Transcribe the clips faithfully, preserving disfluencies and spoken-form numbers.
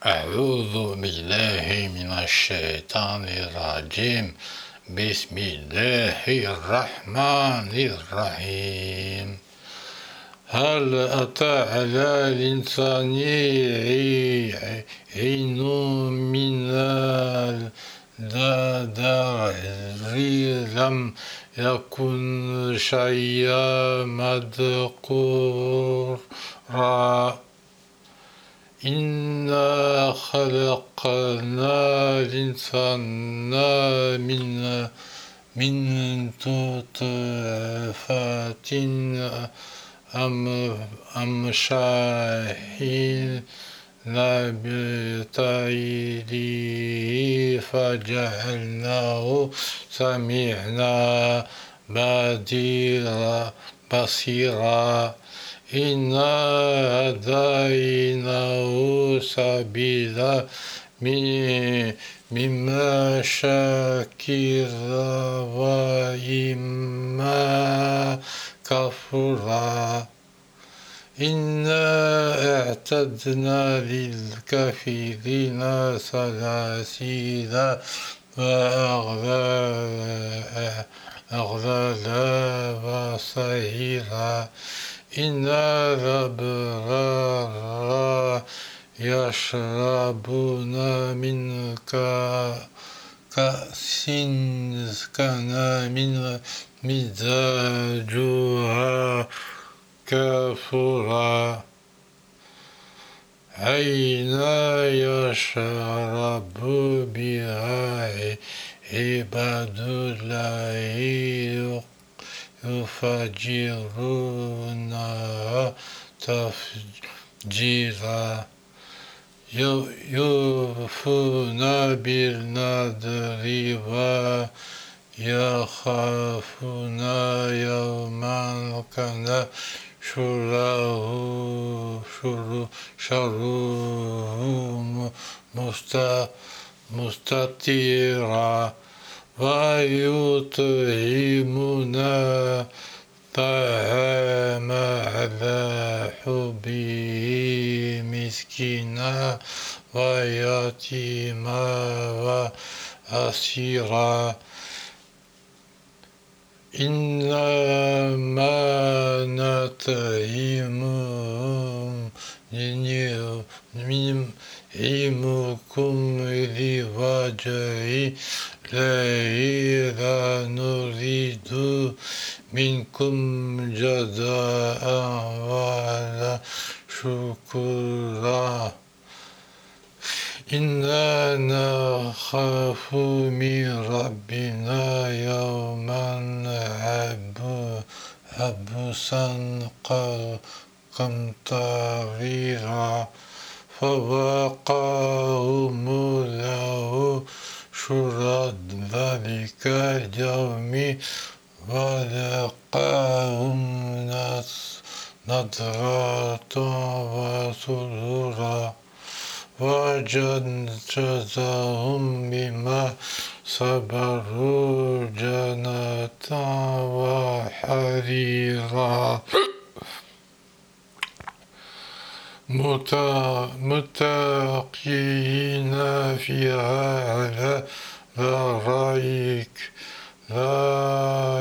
أعوذ بالله من الشيطان الرجيم. بسم الله الرحمن الرحيم. هل أتى على الإنسان حين من الدهر لم يكن شيئا مذكورا إنا خلقنا الإنسان من من نطفة أمشاج نبتليه فجعلناه سميعا بصيرا إنا هديناه سبيلا مما شاكرا وإما كفورا إنا أعتدنا للكافرين سلاسل وأغلالا وسعيرا إن الأبرار يشربون من كأس كان من مزاجها كافورا عينا يشرب بها عباد الله يفجرونها تفجيرا يوفون بالنذر ويخافون يوما كان شره مستطيرا ويطعمون الطعام على حبه مسكينا ويتيما وأسيرا إنما نطعمكم لوجه الله لا نريد منكم جزاء ولا شكورا إنا نخاف من ربنا يوما عبوسا قمطريرا فوقاهم الله شر ذلك اليوم ولقاهم نضرة وسرورا وجزاهم بما صبروا جنة وحريرا متكئين فيها على الأرائك لا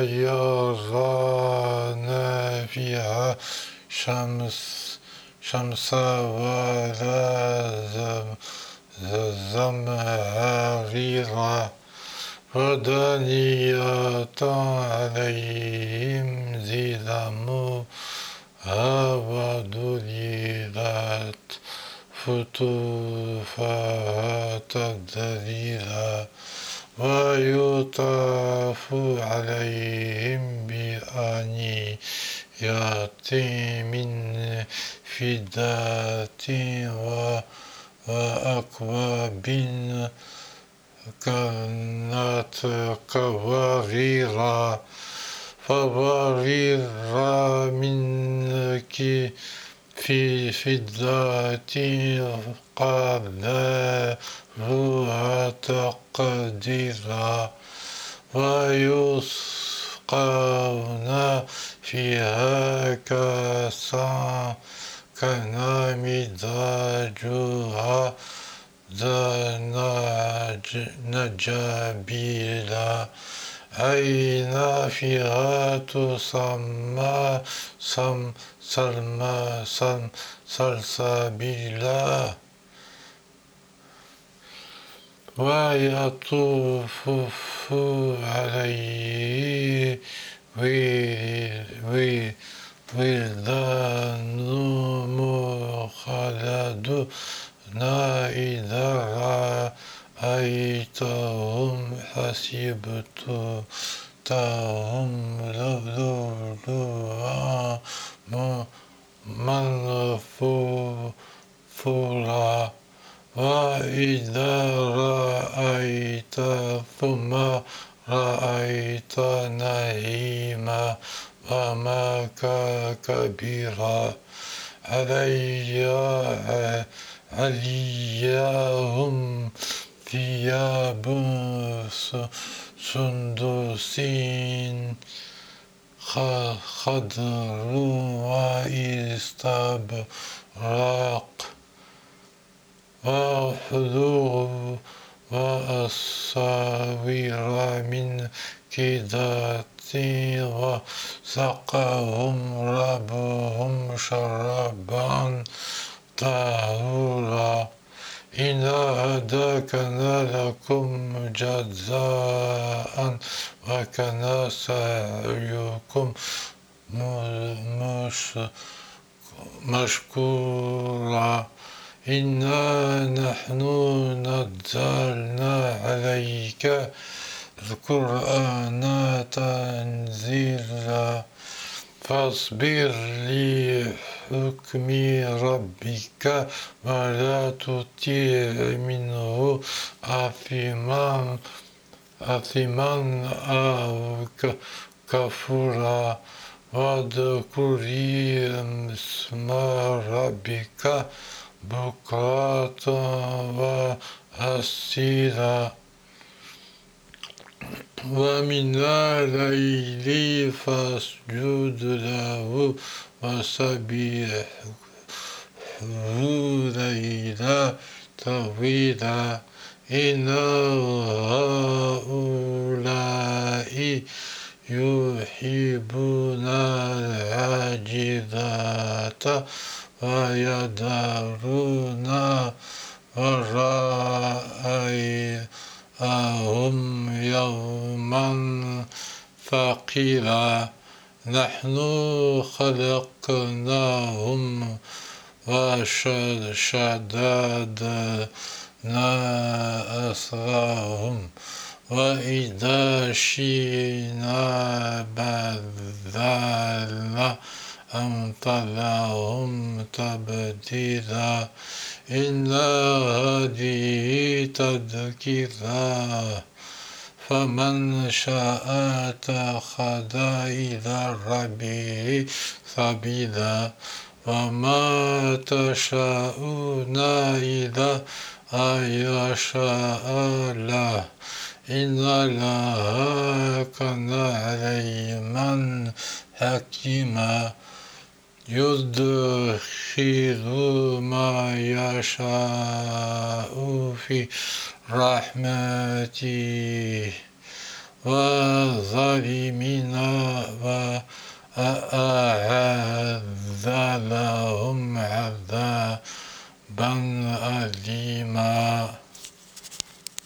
يرون فيها شمس شمسا ولا زمهريرا ودانية عليهم ظلامها وذللت قطوفها تذليلا ويطاف عليهم بآنية من فضة وأكواب كانت قواريرا قواريرا من في فضة قدروها تقديرا ويسقون فيها كأسا كان مزاجها ذا ناج- نجابيلا أي نافعات سما سم سلما سم سلسبيلا ويطوف عليه ولدان مخلدون إذا رأيتهم حسبتهم لؤلؤا منثورا وإذا رأيت ثم رأيت نعيما وملكا كبيرا علي عليهم ثياب سندس خضر واستبرق وحلو وأساور من كدات وسقاهم ربهم شرابا طهورا إنا هداكنا لكم جزاء وكان سعيكم مشكورا إنا نحن نزلنا عليك القرآن تنزيلا فاصبر لحكم ربك ولا تطع منه آثما آثما أو كفورا واذكر اسم ربك بكرة وأصيلا ومن الليل فاسجد له وسبحه ليلا طويلا إن هؤلاء يحبون العاجلة ويذرون وراءهم يوما ثقيلا نحن خلقناهم وشددنا أسرهم وإذا شئنا بدلنا أمثالهم تبديلا إن هذه تذكرة فمن شاء اتخذ إلى ربه سبيلا وما تشاءون إلا أن يشاء الله إن الله كان عليما حكيما يدخل ما يشاء في رحمته والظالمين وأعد لهم عذابا أليما.